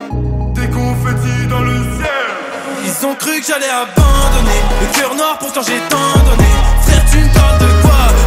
Des confettis dans le ciel. Ils ont cru que j'allais abandonner. Le cœur noir pourtant j'ai tant donné. Frère tu me parles de quoi?